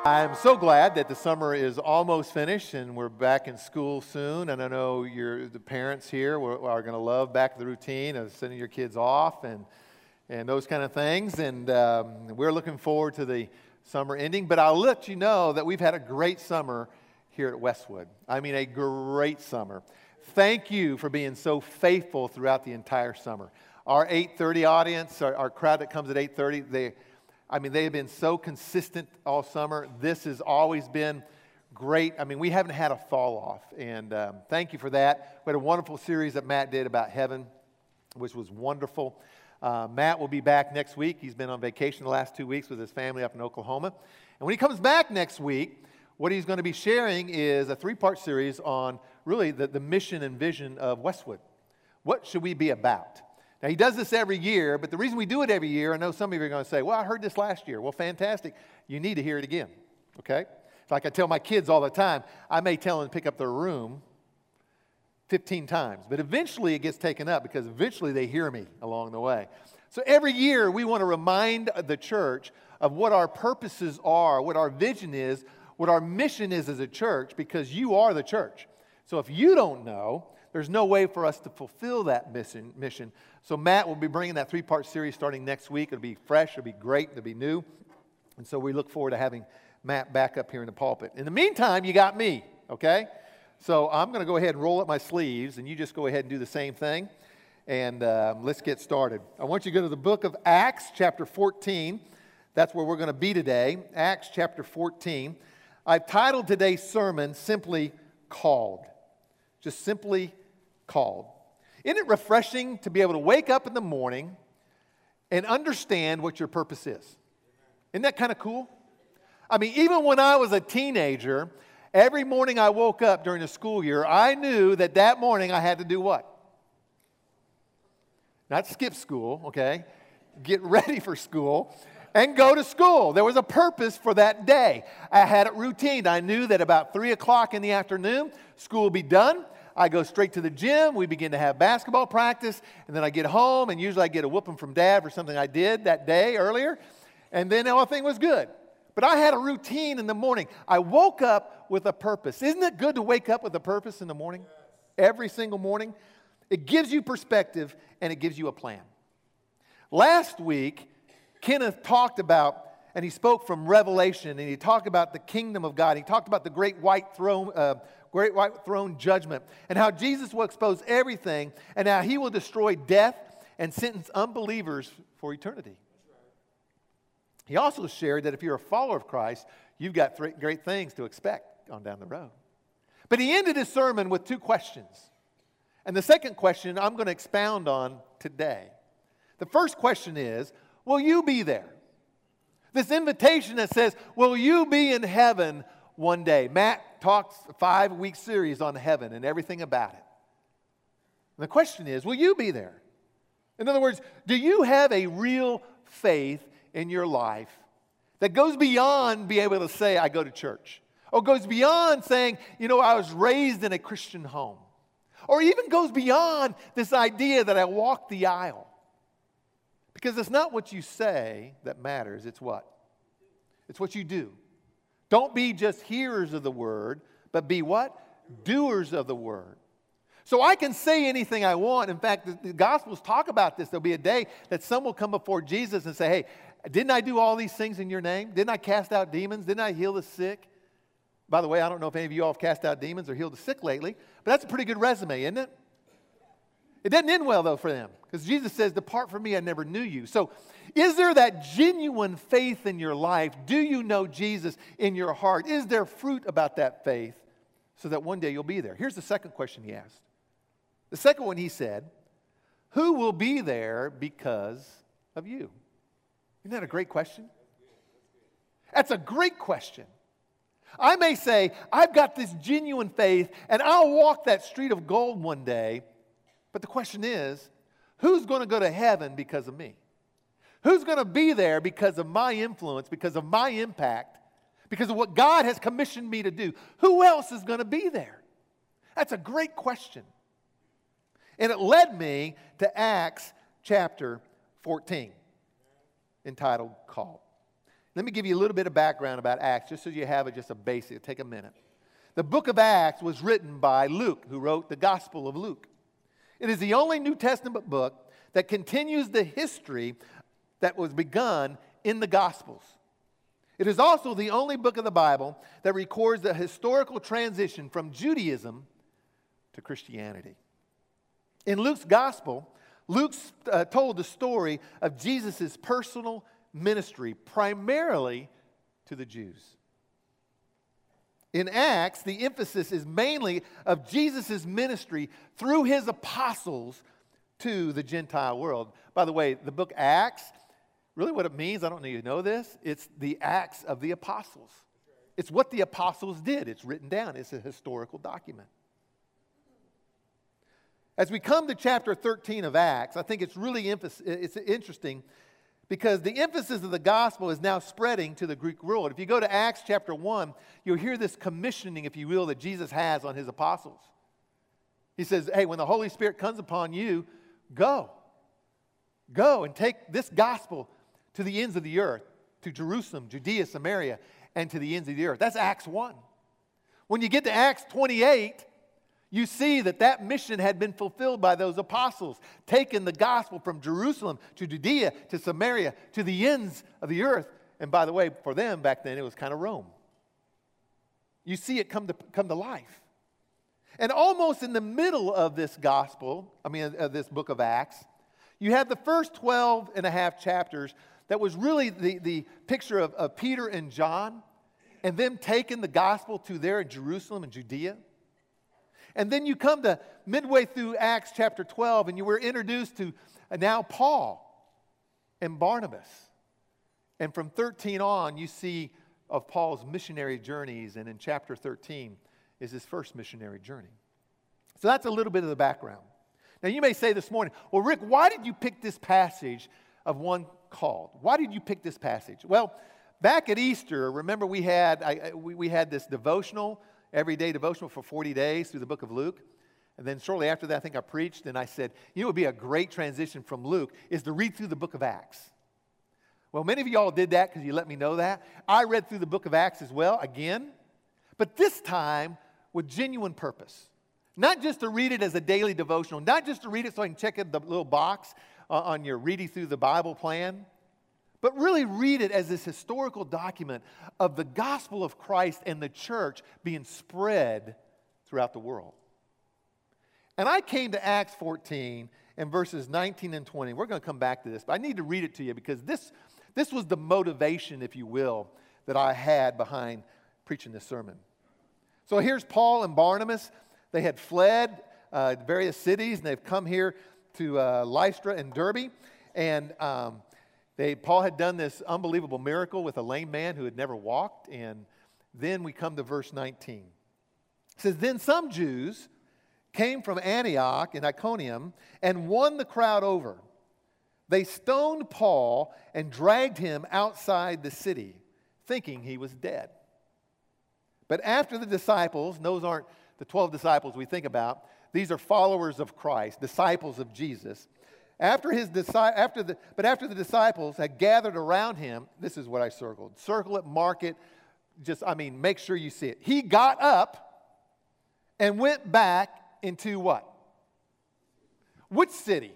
I'm so glad that the summer is almost finished and we're back in school soon. And I know the parents here are going to love back to the routine of sending your kids off and those kind of things. And we're looking forward to the summer ending. But I'll let you know that we've had a great summer here at Westwood. I mean, a great summer. Thank you for being so faithful throughout the entire summer. Our 8:30 audience, our crowd that comes at 8:30, they have been so consistent all summer. This has always been great. I mean, we haven't had a fall off, and thank you for that. We had a wonderful series that Matt did about heaven, which was wonderful. Matt will be back next week. He's been on vacation the last 2 weeks with his family up in Oklahoma. And when he comes back next week, what he's going to be sharing is a 3-part series on really the mission and vision of Westwood. What should we be about? Now, he does this every year, but the reason we do it every year, I know some of you are going to say, well, I heard this last year. Well, fantastic. You need to hear it again, okay? It's like I tell my kids all the time, I may tell them to pick up their room 15 times, but eventually it gets taken up because eventually they hear me along the way. So every year we want to remind the church of what our purposes are, what our vision is, what our mission is as a church, because you are the church. So if you don't know, there's no way for us to fulfill that mission. So Matt will be bringing that 3-part series starting next week. It'll be fresh, it'll be great, it'll be new. And so we look forward to having Matt back up here in the pulpit. In the meantime, you got me, okay? So I'm going to go ahead and roll up my sleeves, and you just go ahead and do the same thing. And let's get started. I want you to go to the book of Acts, chapter 14. That's where we're going to be today. Acts, chapter 14. I've titled today's sermon simply Called. Just simply Called. Isn't it refreshing to be able to wake up in the morning and understand what your purpose is? Isn't that kind of cool? I mean, even when I was a teenager, every morning I woke up during the school year, I knew that morning I had to do what? Not skip school, okay? Get ready for school and go to school. There was a purpose for that day. I had it routine. I knew that about 3 o'clock in the afternoon, school would be done. I go straight to the gym. We begin to have basketball practice. And then I get home, and usually I get a whooping from Dad for something I did that day earlier. And then everything was good. But I had a routine in the morning. I woke up with a purpose. Isn't it good to wake up with a purpose in the morning? Every single morning. It gives you perspective, and it gives you a plan. Last week, Kenneth talked about, and he spoke from Revelation, and he talked about the kingdom of God. He talked about the great white throne judgment, and how Jesus will expose everything, and how he will destroy death and sentence unbelievers for eternity. He also shared that if you're a follower of Christ, you've got great things to expect on down the road. But he ended his sermon with 2 questions. And the second question I'm going to expound on today. The first question is, will you be there? This invitation that says, will you be in heaven one day? Matt talks a 5-week series on heaven and everything about it. And the question is, will you be there? In other words, do you have a real faith in your life that goes beyond being able to say, I go to church? Or goes beyond saying, I was raised in a Christian home. Or even goes beyond this idea that I walk the aisle. Because it's not what you say that matters, it's what? It's what you do. Don't be just hearers of the word, but be what? Doers of the word. So I can say anything I want. In fact, the Gospels talk about this. There'll be a day that some will come before Jesus and say, hey, didn't I do all these things in your name? Didn't I cast out demons? Didn't I heal the sick? By the way, I don't know if any of you all have cast out demons or healed the sick lately, but that's a pretty good resume, isn't it? It doesn't end well, though, for them, because Jesus says, depart from me, I never knew you. So is there that genuine faith in your life? Do you know Jesus in your heart? Is there fruit about that faith so that one day you'll be there? Here's the second question he asked. The second one he said, who will be there because of you? Isn't that a great question? That's a great question. I may say, I've got this genuine faith, and I'll walk that street of gold one day. But the question is, who's going to go to heaven because of me? Who's going to be there because of my influence, because of my impact, because of what God has commissioned me to do? Who else is going to be there? That's a great question. And it led me to Acts chapter 14, entitled Called. Let me give you a little bit of background about Acts, just so you have it, just a basic. Take a minute. The book of Acts was written by Luke, who wrote the Gospel of Luke. It is the only New Testament book that continues the history that was begun in the Gospels. It is also the only book of the Bible that records the historical transition from Judaism to Christianity. In Luke's Gospel, Luke told the story of Jesus' personal ministry, primarily to the Jews. In Acts, the emphasis is mainly of Jesus' ministry through his apostles to the Gentile world. By the way, the book Acts, really what it means, I don't know if you know this, it's the Acts of the Apostles. It's what the apostles did. It's written down. It's a historical document. As we come to chapter 13 of Acts, I think it's really it's interesting because the emphasis of the gospel is now spreading to the Greek world. If you go to Acts chapter 1, you'll hear this commissioning, if you will, that Jesus has on his apostles. He says, hey, when the Holy Spirit comes upon you, go. Go and take this gospel to the ends of the earth, to Jerusalem, Judea, Samaria, and to the ends of the earth. That's Acts 1. When you get to Acts 28, you see that mission had been fulfilled by those apostles, taking the gospel from Jerusalem to Judea to Samaria to the ends of the earth. And by the way, for them back then, it was kind of Rome. You see it come to life. And almost in the middle of this gospel, of this book of Acts, you have the first 12 and a half chapters that was really the picture of Peter and John and them taking the gospel to there in Jerusalem and Judea. And then you come to midway through Acts chapter 12, and you were introduced to now Paul and Barnabas. And from 13 on, you see of Paul's missionary journeys, and in chapter 13 is his first missionary journey. So that's a little bit of the background. Now you may say this morning, well, Rick, why did you pick this passage of one called? Why did you pick this passage? Well, back at Easter, remember we had this devotional, everyday devotional for 40 days through the book of Luke. And then shortly after that, I think I preached and I said, it would be a great transition from Luke is to read through the book of Acts. Well, many of y'all did that because you let me know that. I read through the book of Acts as well, again, but this time with genuine purpose. Not just to read it as a daily devotional, not just to read it so I can check in the little box on your reading through the Bible plan, but really read it as this historical document of the gospel of Christ and the church being spread throughout the world. And I came to Acts 14 and verses 19 and 20. We're going to come back to this, but I need to read it to you because this was the motivation, if you will, that I had behind preaching this sermon. So here's Paul and Barnabas. They had fled various cities, and they've come here to Lystra and Derbe. And Paul had done this unbelievable miracle with a lame man who had never walked. And then we come to verse 19. It says, then some Jews came from Antioch and Iconium and won the crowd over. They stoned Paul and dragged him outside the city, thinking he was dead. But after the disciples, and those aren't the 12 disciples we think about, these are followers of Christ, disciples of Jesus. After the disciples had gathered around him, this is what I circled. Circle it, mark it, make sure you see it. He got up and went back into what? Which city?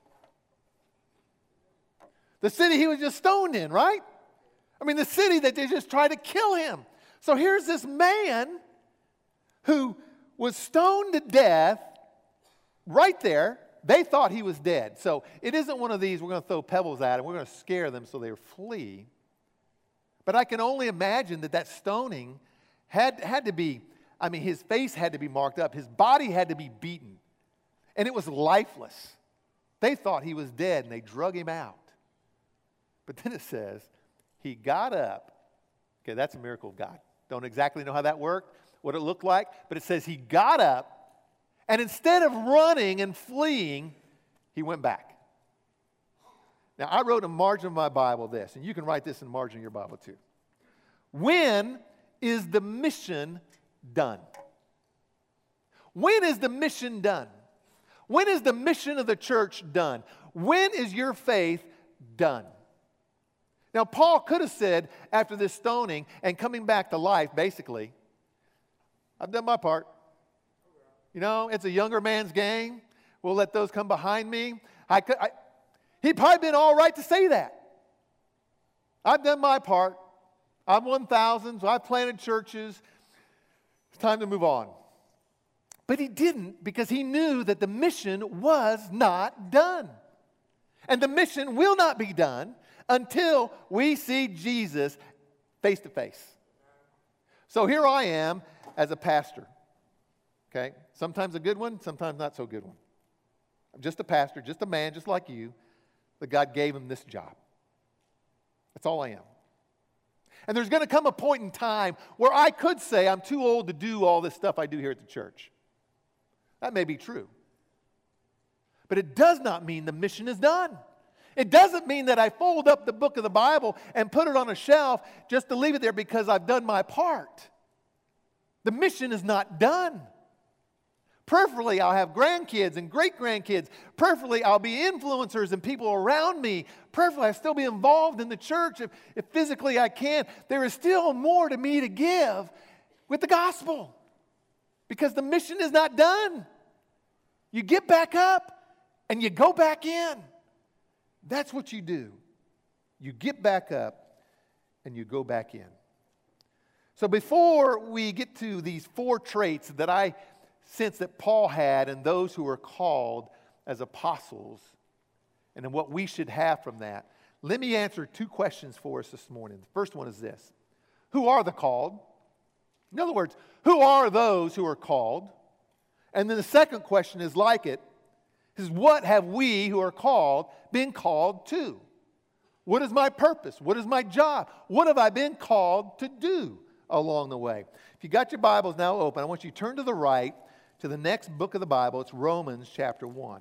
The city he was just stoned in, right? The city that they just tried to kill him. So here's this man who was stoned to death right there. They thought he was dead. So it isn't one of these, we're going to throw pebbles at him, we're going to scare them so they flee. But I can only imagine that stoning had to be, his face had to be marked up. His body had to be beaten. And it was lifeless. They thought he was dead and they drug him out. But then it says, he got up. Okay, that's a miracle of God. Don't exactly know how that worked, what it looked like, but it says he got up, and instead of running and fleeing, he went back. Now, I wrote in the margin of my Bible this, and you can write this in the margin of your Bible too. When is the mission done? When is the mission done? When is the mission of the church done? When is your faith done? Now, Paul could have said after this stoning and coming back to life, basically, I've done my part. You know, it's a younger man's game. We'll let those come behind me. He'd probably been all right to say that. I've done my part. I've won thousands. I've planted churches. It's time to move on. But he didn't, because he knew that the mission was not done. And the mission will not be done until we see Jesus face to face. So here I am as a pastor. Okay? Sometimes a good one, sometimes not so good one. I'm just a pastor, just a man, just like you, but God gave him this job. That's all I am. And there's going to come a point in time where I could say I'm too old to do all this stuff I do here at the church. That may be true. But it does not mean the mission is done. It doesn't mean that I fold up the book of the Bible and put it on a shelf just to leave it there because I've done my part. The mission is not done. Preferably, I'll have grandkids and great-grandkids. Preferably, I'll be influencers and people around me. Preferably, I'll still be involved in the church if physically I can. There is still more to me to give with the gospel because the mission is not done. You get back up and you go back in. That's what you do. You get back up and you go back in. So before we get to these 4 traits that I sense that Paul had and those who are called as apostles and what we should have from that, let me answer 2 questions for us this morning. The first one is this: who are the called? In other words, who are those who are called? And then the second question is like it, is what have we who are called been called to? What is my purpose? What is my job? What have I been called to do along the way? If you got your Bibles now open, I want you to turn to the right to the next book of the Bible. It's Romans chapter 1.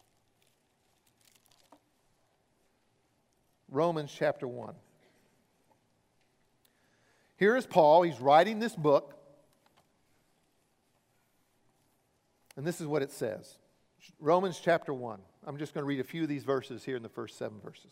Romans chapter 1. Here is Paul. He's writing this book. And this is what it says. Romans chapter 1. I'm just going to read a few of these verses here in the first 7 verses.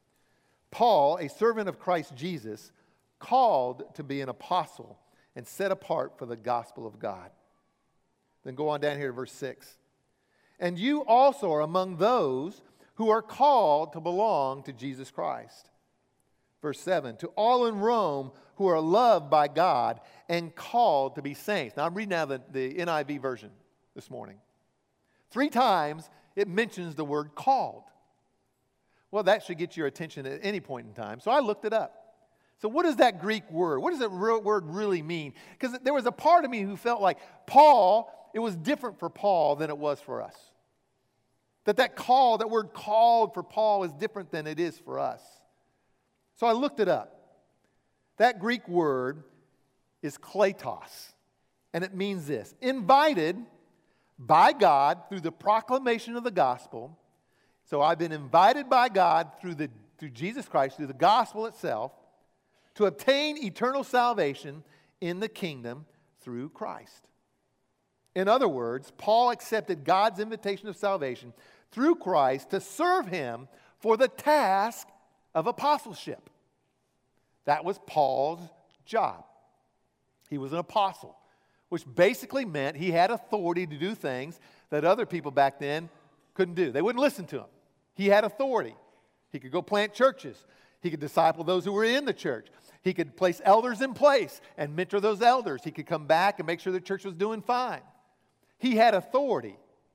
Paul, a servant of Christ Jesus, called to be an apostle and set apart for the gospel of God. Then go on down here to verse 6. And you also are among those who are called to belong to Jesus Christ. Verse 7. To all in Rome who are loved by God and called to be saints. Now I'm reading now the NIV version this morning. 3 times it mentions the word called. Well, that should get your attention at any point in time. So I looked it up. So what is that Greek word? What does that word really mean? Because there was a part of me who felt like Paul, it was different for Paul than it was for us. That word called for Paul is different than it is for us. So I looked it up. That Greek word is kletos. And it means this: invited by God through the proclamation of the gospel. So I've been invited by God through Jesus Christ, through the gospel itself, to obtain eternal salvation in the kingdom through Christ. In other words, Paul accepted God's invitation of salvation through Christ to serve him for the task of apostleship. That was Paul's job. He was an apostle, which basically meant he had authority to do things that other people back then couldn't do. They wouldn't listen to him. He had authority. He could go plant churches. He could disciple those who were in the church. He could place elders in place and mentor those elders. He could come back and make sure the church was doing fine. He had authority.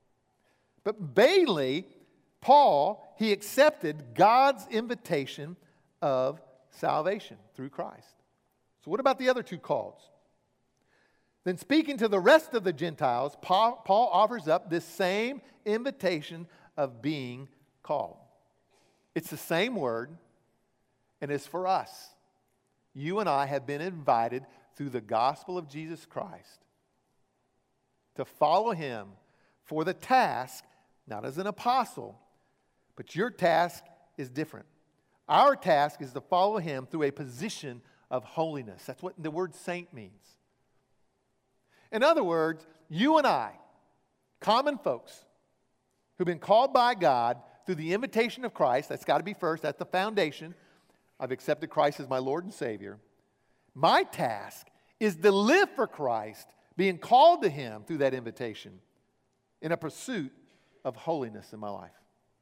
But Bailey, Paul, he accepted God's invitation of salvation through Christ. So what about the other 2 calls? Then speaking to the rest of the Gentiles, Paul offers up this same invitation of being called. It's the same word, and it's for us. You and I have been invited through the gospel of Jesus Christ to follow him for the task, not as an apostle, but your task is different. Our task is to follow him through a position of holiness. That's what the word saint means. In other words, you and I, common folks, who've been called by God through the invitation of Christ, that's got to be first, that's the foundation I've accepted Christ as my Lord and Savior. My task is to live for Christ, being called to Him through that invitation in a pursuit of holiness in my life.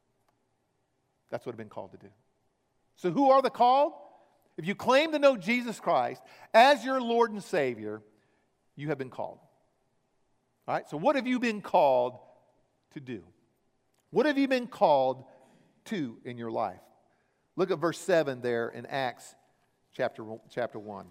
That's what I've been called to do. So who are the called? If you claim to know Jesus Christ as your Lord and Savior, you have been called. All right, so what have you been called to do? What have you been called to in your life? Look at verse 7 there in Acts chapter 1.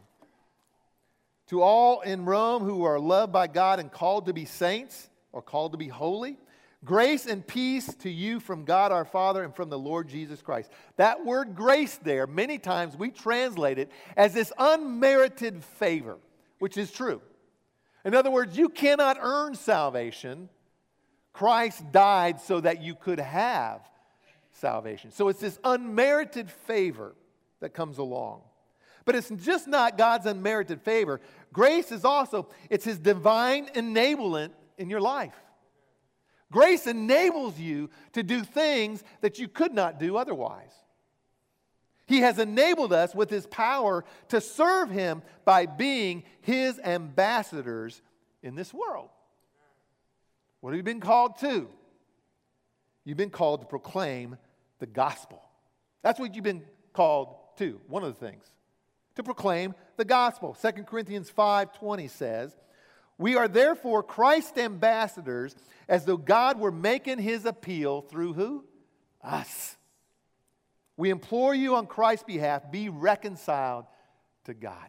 To all in Rome who are loved by God and called to be saints, or called to be holy, grace and peace to you from God our Father and from the Lord Jesus Christ. That word grace there, many times we translate it as this unmerited favor, which is true. In other words, you cannot earn salvation. Christ died so that you could have salvation. So it's this unmerited favor that comes along. But it's just not God's unmerited favor. Grace is also, it's His divine enablement in your life. Grace enables you to do things that you could not do otherwise. He has enabled us with His power to serve Him by being His ambassadors in this world. What have you been called to? You've been called to proclaim the gospel. That's what you've been called to, one of the things. To proclaim the gospel. 2 Corinthians 5:20 says, we are therefore Christ's ambassadors, as though God were making His appeal through who? Us. We implore you on Christ's behalf, be reconciled to God.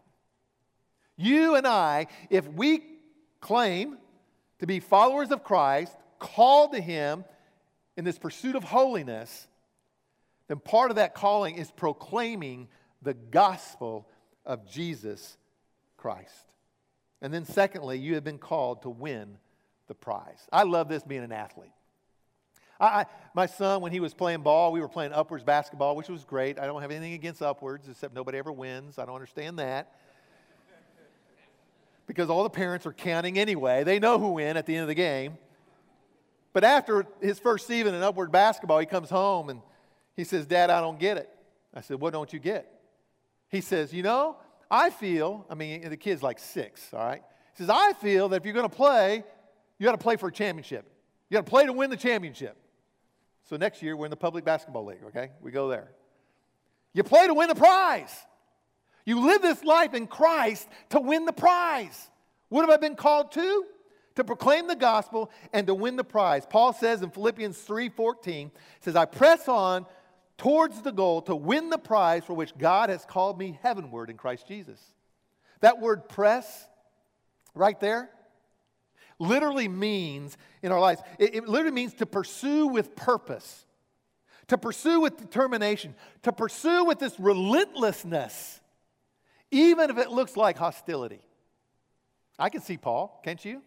You and I, if we claim to be followers of Christ, called to Him in this pursuit of holiness, then part of that calling is proclaiming the gospel of Jesus Christ. And then secondly, you have been called to win the prize. I love this being an athlete. My son, when he was playing ball, we were playing upwards basketball, which was great. I don't have anything against upwards, except nobody ever wins. I don't understand that. Because all the parents are counting anyway. They know who win at the end of the game. But after his first season in upward basketball, he comes home and he says, Dad, I don't get it. I said, what don't you get? He says, I feel, the kid's like 6, all right? He says, I feel that if you're going to play, you got to play for a championship. You got to play to win the championship. So next year, we're in the public basketball league, okay? We go there. You play to win the prize. You live this life in Christ to win the prize. What have I been called to? To proclaim the gospel and to win the prize. Paul says in Philippians 3:14, says, I press on towards the goal to win the prize for which God has called me heavenward in Christ Jesus. That word press, right there, literally means, in our lives, it literally means to pursue with purpose, to pursue with determination, to pursue with this relentlessness, even if it looks like hostility. I can see Paul, can't you?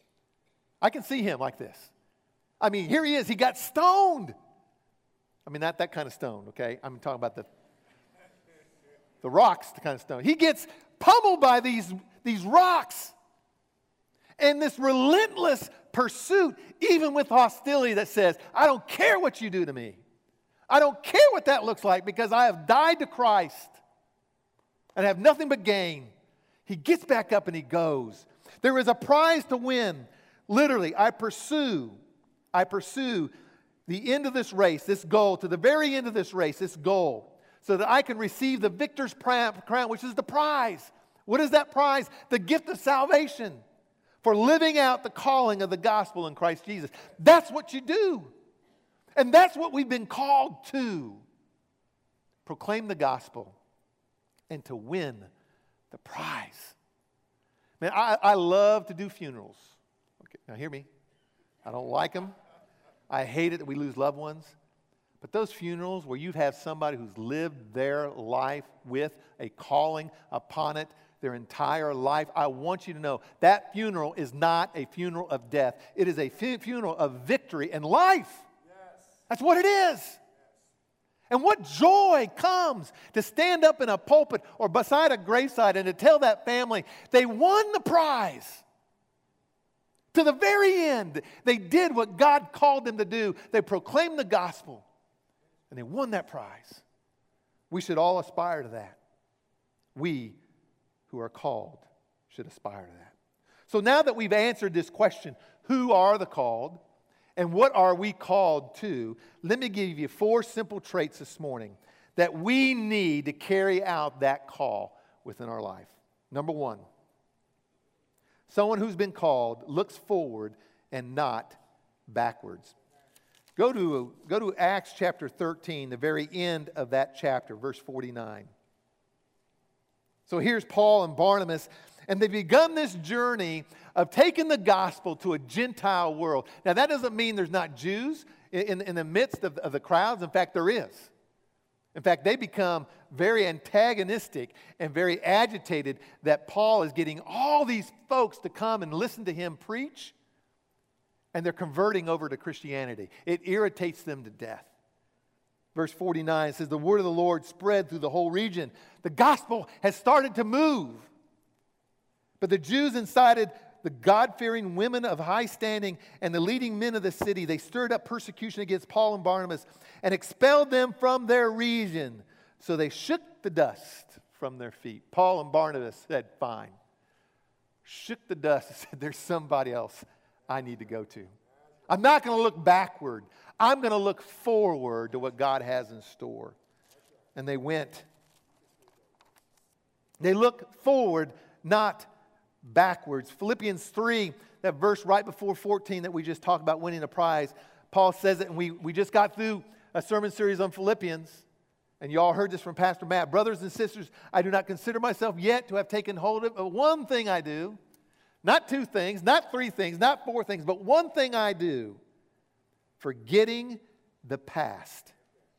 I can see him like this. Here he is, he got stoned. Not that kind of stone, okay? I'm talking about the rocks, the kind of stone. He gets pummeled by these rocks. And this relentless pursuit, even with hostility that says, I don't care what you do to me. I don't care what that looks like because I have died to Christ and have nothing but gain. He gets back up and he goes. There is a prize to win. Literally, I pursue the end of this race, this goal, to the very end of this race, this goal, so that I can receive the victor's crown, which is the prize. What is that prize? The gift of salvation for living out the calling of the gospel in Christ Jesus. That's what you do. And that's what we've been called to. Proclaim the gospel and to win the prize. Man, I love to do funerals. Okay, now hear me. I don't like them. I hate it that we lose loved ones. But those funerals where you have somebody who's lived their life with a calling upon it their entire life, I want you to know that funeral is not a funeral of death. It is a funeral of victory and life. Yes. That's what it is. Yes. And what joy comes to stand up in a pulpit or beside a graveside and to tell that family they won the prize. To the very end, they did what God called them to do. They proclaimed the gospel, and they won that prize. We should all aspire to that. We who are called should aspire to that. So now that we've answered this question, who are the called and what are we called to, let me give you 4 simple traits this morning that we need to carry out that call within our life. Number 1, someone who's been called looks forward and not backwards. Go to Acts chapter 13, the very end of that chapter, verse 49. So here's Paul and Barnabas, and they've begun this journey of taking the gospel to a Gentile world. Now, that doesn't mean there's not Jews in the midst of the crowds. In fact, there is. In fact, they become very antagonistic and very agitated that Paul is getting all these folks to come and listen to him preach, and they're converting over to Christianity. It irritates them to death. Verse 49 says, the word of the Lord spread through the whole region. The gospel has started to move. But the Jews incited the God-fearing women of high standing and the leading men of the city. They stirred up persecution against Paul and Barnabas and expelled them from their region. So they shook the dust from their feet. Paul and Barnabas said, fine. Shook the dust and said, there's somebody else I need to go to. I'm not going to look backward. I'm going to look forward to what God has in store. And they went. They look forward, not backwards. Philippians 3, that verse right before 14 that we just talked about winning a prize, Paul says it, and we just got through a sermon series on Philippians, and you all heard this from Pastor Matt. Brothers and sisters, I do not consider myself yet to have taken hold of, but one thing I do, not 2 things, not 3 things, not 4 things, but one thing I do, forgetting the past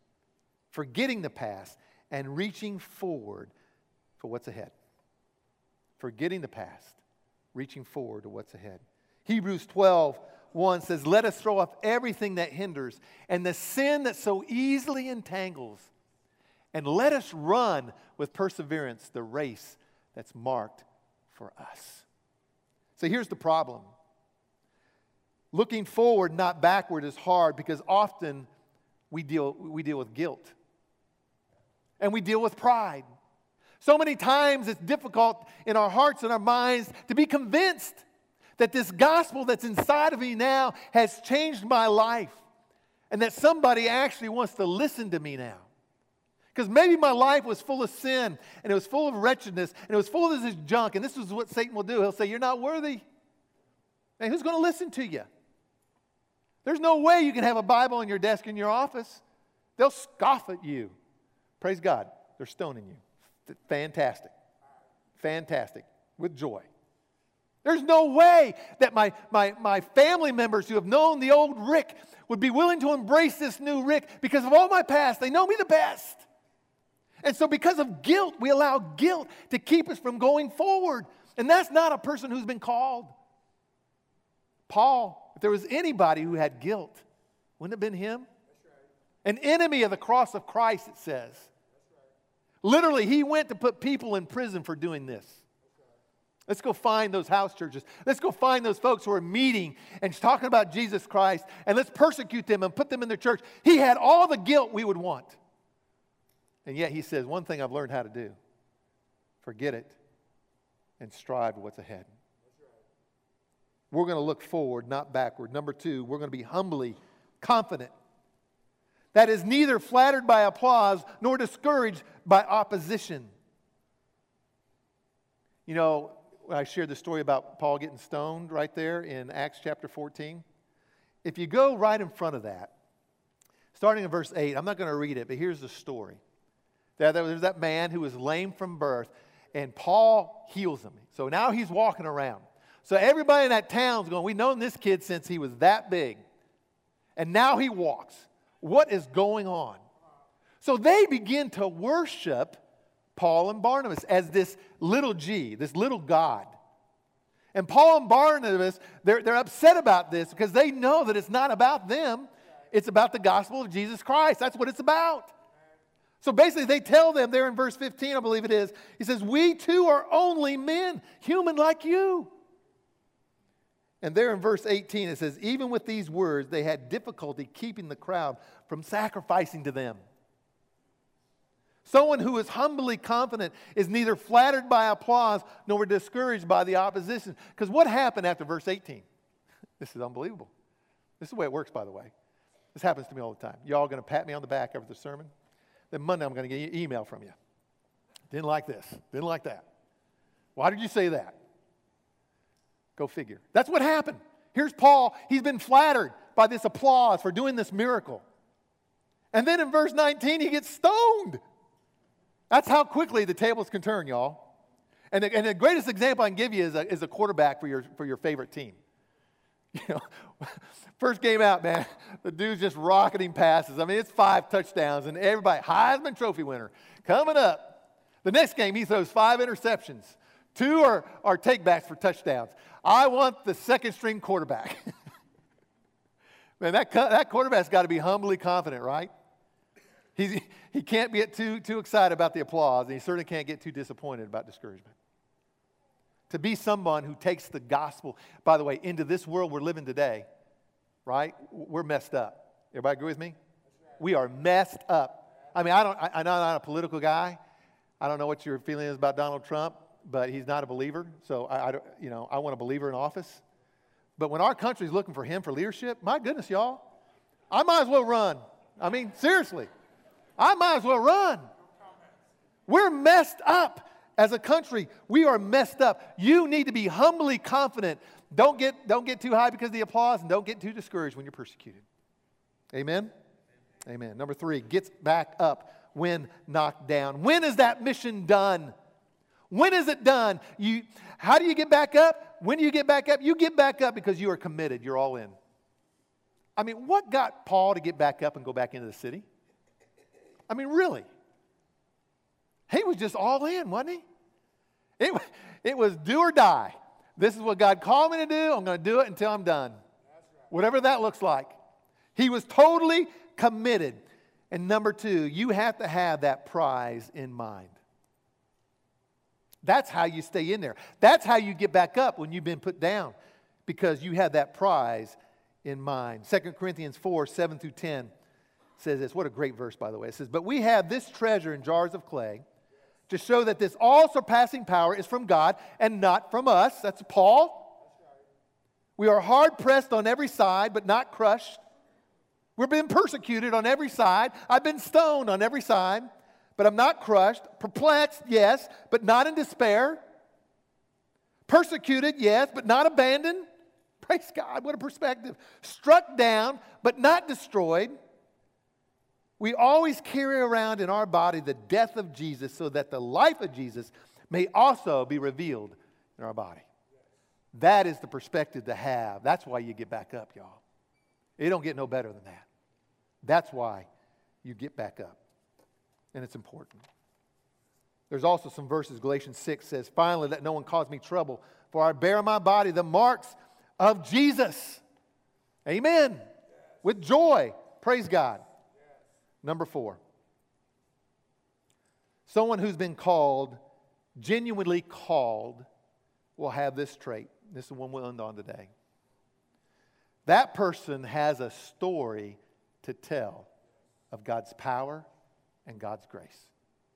and reaching forward for what's ahead. Forgetting the past, reaching forward to what's ahead. Hebrews 12:1 says, let us throw off everything that hinders and the sin that so easily entangles, and let us run with perseverance the race that's marked for us. So here's the problem. Looking forward, not backward, is hard because often we deal with guilt. And we deal with pride. So many times it's difficult in our hearts and our minds to be convinced that this gospel that's inside of me now has changed my life and that somebody actually wants to listen to me now. Because maybe my life was full of sin and it was full of wretchedness and it was full of this junk, and this is what Satan will do. He'll say, you're not worthy. And who's going to listen to you? There's no way you can have a Bible on your desk in your office. They'll scoff at you. Praise God. They're stoning you. Fantastic. Fantastic. With joy. There's no way that my family members who have known the old Rick would be willing to embrace this new Rick because of all my past. They know me the best. And so because of guilt, we allow guilt to keep us from going forward. And that's not a person who's been called. Paul, if there was anybody who had guilt, wouldn't it have been him? An enemy of the cross of Christ, it says. Literally, he went to put people in prison for doing this. Let's go find those house churches. Let's go find those folks who are meeting and talking about Jesus Christ, and let's persecute them and put them in their church. He had all the guilt we would want. And yet he says, one thing I've learned how to do, forget it and strive for what's ahead. We're going to look forward, not backward. Number 2, we're going to be humbly confident. That is neither flattered by applause nor discouraged by opposition. You know, when I shared the story about Paul getting stoned right there in Acts chapter 14, if you go right in front of that, starting in verse 8, I'm not going to read it, but here's the story. There's that man who was lame from birth, and Paul heals him. So now he's walking around. So everybody in that town's going, we've known this kid since he was that big. And now he walks. What is going on? So they begin to worship Paul and Barnabas as this little G, this little God. And Paul and Barnabas, they're upset about this because they know that it's not about them. It's about the gospel of Jesus Christ. That's what it's about. So basically they tell them there in verse 15, I believe it is, he says, we too are only men, human like you. And there in verse 18 it says, even with these words, they had difficulty keeping the crowd from sacrificing to them. Someone who is humbly confident is neither flattered by applause nor discouraged by the opposition. Because what happened after verse 18? This is unbelievable. This is the way it works, by the way. This happens to me all the time. Y'all going to pat me on the back after the sermon? Then Monday I'm going to get an email from you. Didn't like this. Didn't like that. Why did you say that? Go figure. That's what happened. Here's Paul. He's been flattered by this applause for doing this miracle. And then in verse 19, he gets stoned. That's how quickly the tables can turn, y'all. And the greatest example I can give you is a quarterback for your favorite team. You know, first game out, man, the dude's just rocketing passes. I mean, it's 5 touchdowns, and everybody, Heisman Trophy winner, coming up. The next game, he throws 5 interceptions. 2 are takebacks for touchdowns. I want the second-string quarterback. Man, that quarterback's got to be humbly confident, right? He can't get too excited about the applause, and he certainly can't get too disappointed about discouragement. To be someone who takes the gospel, by the way, into this world we're living today, right? We're messed up. Everybody agree with me? We are messed up. I mean, I'm not a political guy. I don't know what your feeling is about Donald Trump, but he's not a believer. So I want a believer in office. But when our country's looking for him for leadership, my goodness, y'all, I might as well run. I mean, seriously, I might as well run. We're messed up. As a country, we are messed up. You need to be humbly confident. Don't get too high because of the applause, and don't get too discouraged when you're persecuted. Amen? Amen. Number 3, gets back up when knocked down. When is that mission done? When is it done? How do you get back up? When do you get back up? You get back up because you are committed. You're all in. I mean, what got Paul to get back up and go back into the city? I mean, really? He was just all in, wasn't he? It was do or die. This is what God called me to do. I'm going to do it until I'm done. Whatever that looks like. He was totally committed. And number 2, you have to have that prize in mind. That's how you stay in there. That's how you get back up when you've been put down, because you have that prize in mind. 2 Corinthians 4, 7 through 10 says this. What a great verse, by the way. It says, "But we have this treasure in jars of clay, to show that this all-surpassing power is from God and not from us." That's Paul. "We are hard-pressed on every side, but not crushed. We're being persecuted on every side. I've been stoned on every side, but I'm not crushed. Perplexed, yes, but not in despair. Persecuted, yes, but not abandoned." Praise God, what a perspective. "Struck down, but not destroyed. We always carry around in our body the death of Jesus, so that the life of Jesus may also be revealed in our body." That is the perspective to have. That's why you get back up, y'all. It don't get no better than that. That's why you get back up. And it's important. There's also some verses. Galatians 6 says, "Finally, let no one cause me trouble, for I bear in my body the marks of Jesus." Amen. With joy. Praise God. Number 4, someone who's been called, genuinely called, will have this trait. This is the one we'll end on today. That person has a story to tell of God's power and God's grace.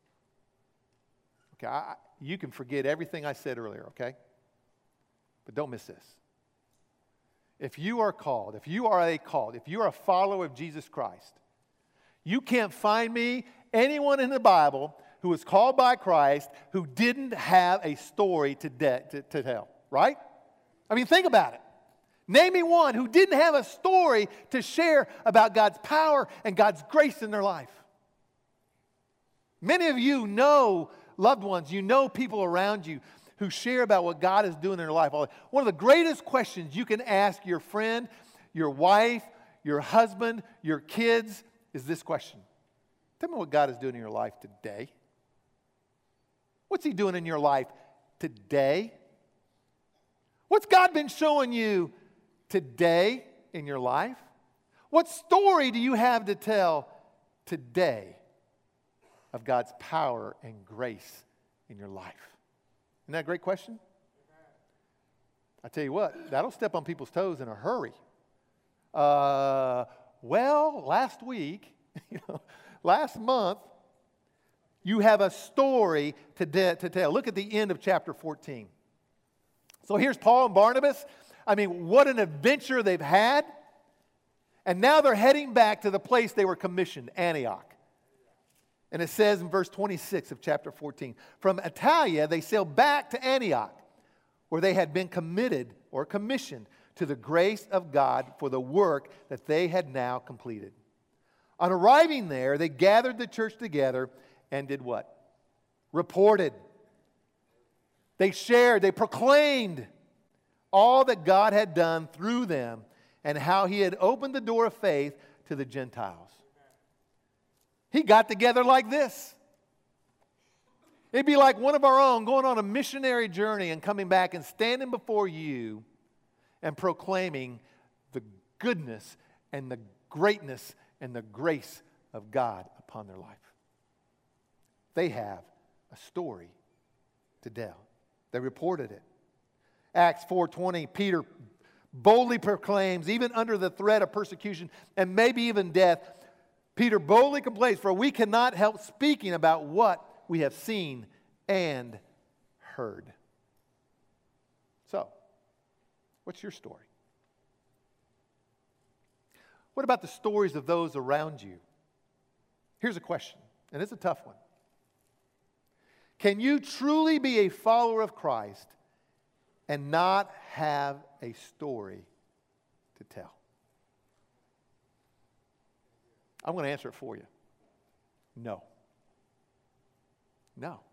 Okay, you can forget everything I said earlier, okay? But don't miss this. If you are called, if you are a follower of Jesus Christ, you can't find me anyone in the Bible who was called by Christ who didn't have a story to tell, right? I mean, think about it. Name me one who didn't have a story to share about God's power and God's grace in their life. Many of you know loved ones, you know people around you who share about what God is doing in their life. One of the greatest questions you can ask your friend, your wife, your husband, your kids is this question. Tell me what God is doing in your life today. What's He doing in your life today? What's God been showing you today in your life? What story do you have to tell today of God's power and grace in your life? Isn't that a great question? I tell you what, that'll step on people's toes in a hurry. Well, last week, last month, You have a story to tell. Look at the end of chapter 14. So here's Paul and Barnabas. I mean, what an adventure they've had. And now they're heading back to the place they were commissioned, Antioch. And it says in verse 26 of chapter 14, from Attalia they sailed back to Antioch, where they had been committed or commissioned to the grace of God for the work that they had now completed. On arriving there, they gathered the church together and did what? Reported. They shared, they proclaimed all that God had done through them and how He had opened the door of faith to the Gentiles. He got together like this. It'd be like one of our own going on a missionary journey and coming back and standing before you and proclaiming the goodness and the greatness and the grace of God upon their life. They have a story to tell. They reported it. Acts 4:20, Peter boldly proclaims, even under the threat of persecution and maybe even death, Peter boldly complains, for we cannot help speaking about what we have seen and heard. So, what's your story? What about the stories of those around you? Here's a question, and it's a tough one. Can you truly be a follower of Christ and not have a story to tell? I'm going to answer it for you. No. No.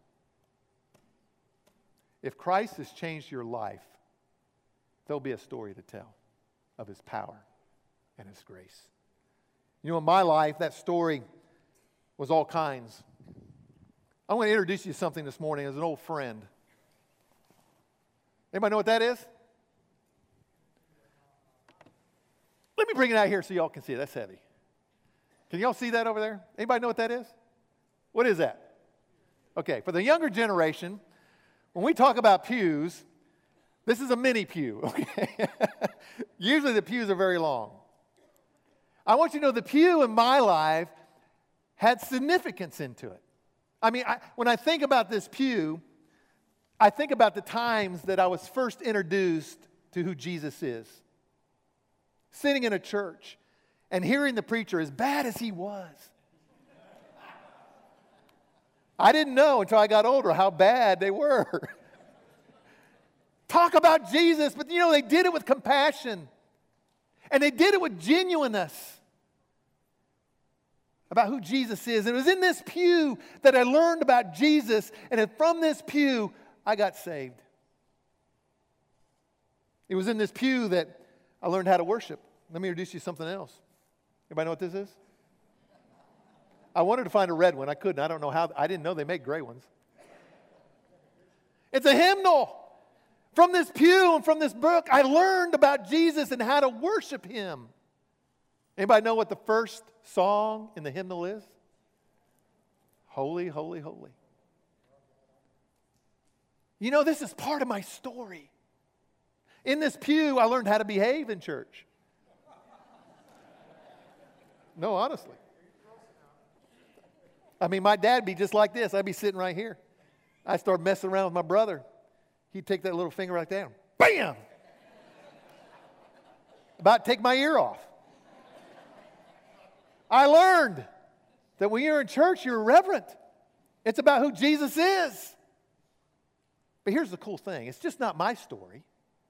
If Christ has changed your life, there'll be a story to tell of His power and His grace. You know, in my life, that story was all kinds. I want to introduce you to something this morning as an old friend. Anybody know what that is? Let me bring it out here so y'all can see it. That's heavy. Can y'all see that over there? Anybody know what that is? What is that? Okay, for the younger generation, when we talk about pews, this is a mini pew, okay? Usually the pews are very long. I want you to know the pew in my life had significance into it. I mean, when I think about this pew, I think about the times that I was first introduced to who Jesus is. Sitting in a church and hearing the preacher, as bad as he was. I didn't know until I got older how bad they were. Talk about Jesus, but you know, they did it with compassion. And they did it with genuineness about who Jesus is. And it was in this pew that I learned about Jesus, and from this pew, I got saved. It was in this pew that I learned how to worship. Let me introduce you to something else. Everybody know what this is? I wanted to find a red one. I couldn't. I don't know how. I didn't know they make gray ones. It's a hymnal. From this pew and from this book, I learned about Jesus and how to worship Him. Anybody know what the first song in the hymnal is? Holy, holy, holy. You know, this is part of my story. In this pew, I learned how to behave in church. No, honestly. I mean, my dad would be just like this. I'd be sitting right here. I'd start messing around with my brother. He'd take that little finger right there and bam! About to take my ear off. I learned that when you're in church, you're reverent. It's about who Jesus is. But here's the cool thing. It's just not my story.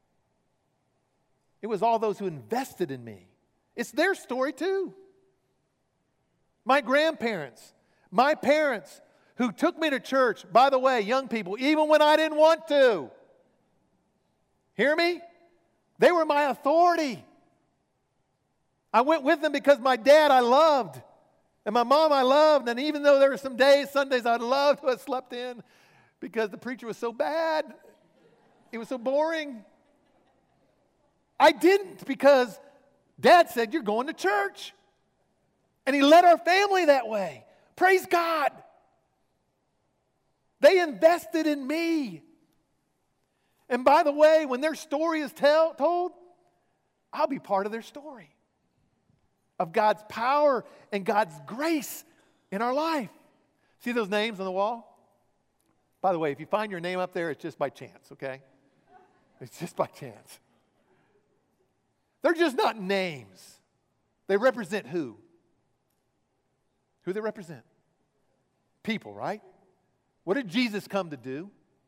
It was all those who invested in me. It's their story too. My grandparents, my parents who took me to church. By the way, young people, even when I didn't want to. Hear me? They were my authority. I went with them because my dad I loved. And my mom I loved. And even though there were some days, Sundays I'd loved who I slept in because the preacher was so bad. It was so boring. I didn't because Dad said, you're going to church. And he led our family that way. Praise God. They invested in me. And by the way, when their story is told, I'll be part of their story of God's power and God's grace in our life. See those names on the wall? By the way, if you find your name up there, it's just by chance, okay? It's just by chance. They're just not names. They represent who? Who they represent? People, right? What did Jesus come to do?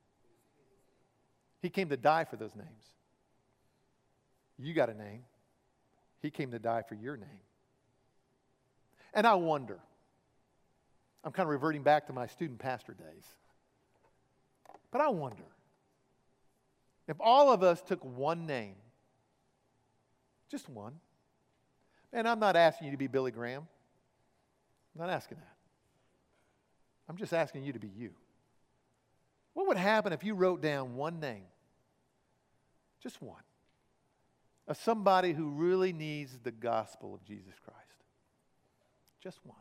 He came to die for those names. You got a name. He came to die for your name. And I wonder, I'm kind of reverting back to my student pastor days, but I wonder if all of us took one name, just one, and I'm not asking you to be Billy Graham. I'm not asking that. I'm just asking you to be you. What would happen if you wrote down one name, just one, of somebody who really needs the gospel of Jesus Christ? Just one.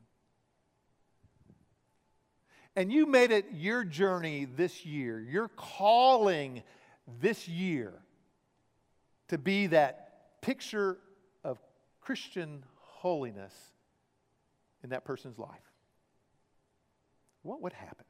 And you made it your journey this year, your calling this year to be that picture of Christian holiness in that person's life. What would happen?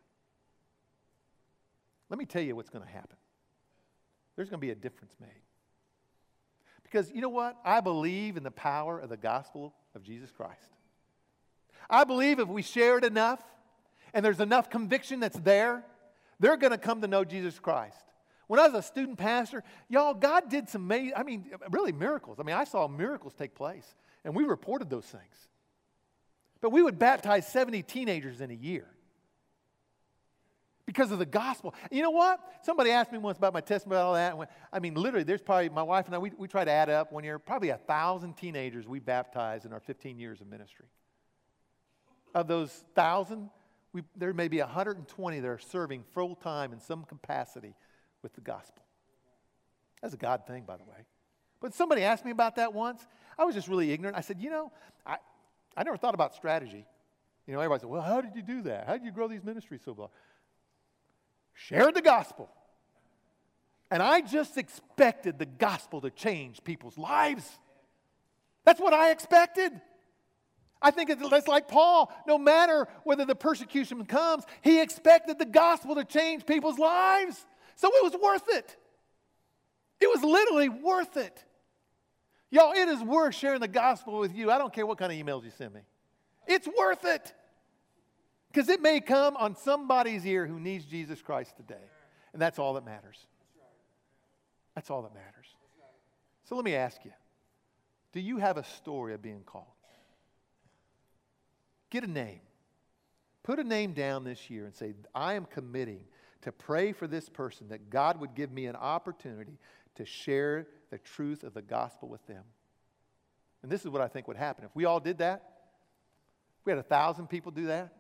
Let me tell you what's going to happen. There's going to be a difference made. Because you know what? I believe in the power of the gospel of Jesus Christ. I believe if we share it enough and there's enough conviction that's there, they're going to come to know Jesus Christ. When I was a student pastor, y'all, God did some amazing, really miracles. I saw miracles take place, and we reported those things. But we would baptize 70 teenagers in a year because of the gospel. And you know what? Somebody asked me once about my testimony about all that. And literally, there's probably, my wife and I, we tried to add up one year, probably 1,000 teenagers we baptized in our 15 years of ministry. Of those 1,000, there may be 120 that are serving full-time in some capacity with the gospel. That's a God thing, by the way. But somebody asked me about that once. I was just really ignorant. I said, I never thought about strategy. Everybody said, well, how did you do that? How did you grow these ministries so well? Shared the gospel. And I just expected the gospel to change people's lives. That's what I expected. I think it's like Paul. No matter whether the persecution comes, he expected the gospel to change people's lives. So it was worth it. It was literally worth it. Y'all, it is worth sharing the gospel with you. I don't care what kind of emails you send me. It's worth it. Because it may come on somebody's ear who needs Jesus Christ today. And that's all that matters. That's all that matters. So let me ask you, do you have a story of being called? Get a name. Put a name down this year and say, I am committing to pray for this person that God would give me an opportunity to share the truth of the gospel with them. And this is what I think would happen. If we all did that, if we had 1,000 people do that,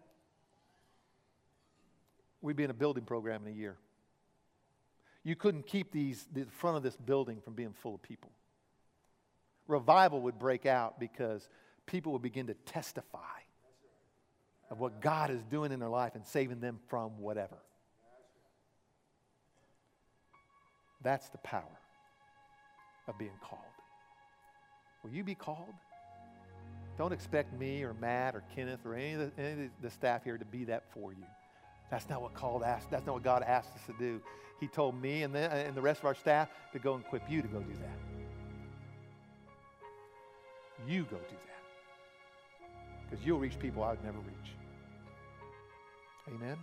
we'd be in a building program in a year. You couldn't keep the front of this building from being full of people. Revival would break out because people would begin to testify of what God is doing in their life and saving them from whatever. That's the power of being called. Will you be called? Don't expect me or Matt or Kenneth or any of the staff here to be that for you. That's not what that's not what God asked us to do. He told me and the rest of our staff to go and equip you to go do that. You go do that. Because you'll reach people I would never reach. Amen?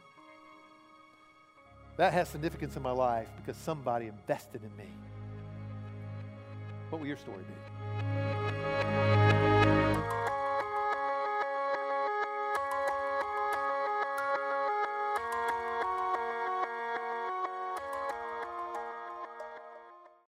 That has significance in my life because somebody invested in me. What will your story be?